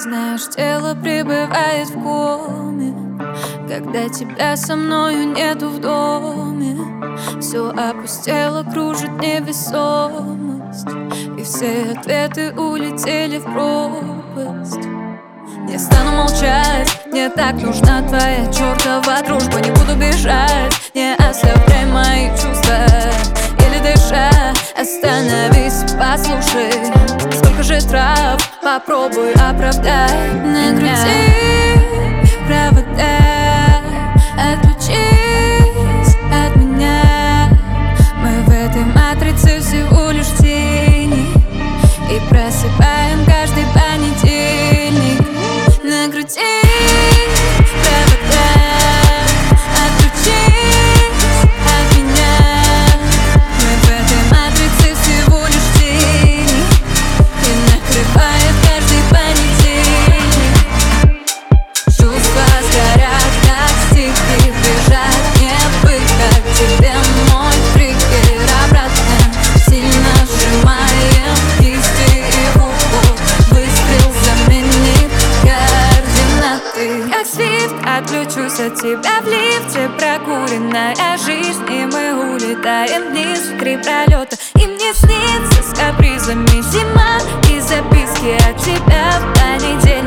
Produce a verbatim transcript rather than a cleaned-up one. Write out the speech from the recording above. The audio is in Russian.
Знаешь, тело пребывает в коме, когда тебя со мною нету в доме. Все опустело, кружит невесомость, и все ответы улетели в пропасть. Не стану молчать, мне так нужна твоя чертова дружба. Не буду бежать, не оставляй мои чувства. Еле дыша, остановись, послушай. Сколько же трав, попробуй оправдай. Накрути провода, отключись от меня. Мы в этой матрице всего лишь тени, и просыпаем каждый понедельник. Накрути провода, отключись от меня. Мы в этой матрице всего лишь тени, и накрывает каждый понедельник. Чувства сгорят, как стихи, бежать не выход. Тебе мой триггер обратно, сильно сжимаем кисти и руку. Выстрел заменит координаты. Как свифт отключусь от тебя в лифте. Прокуренная жизнь, и мы улетаем вниз в три пролета. И мне снится с капризами зима, и записки от тебя в понедельник.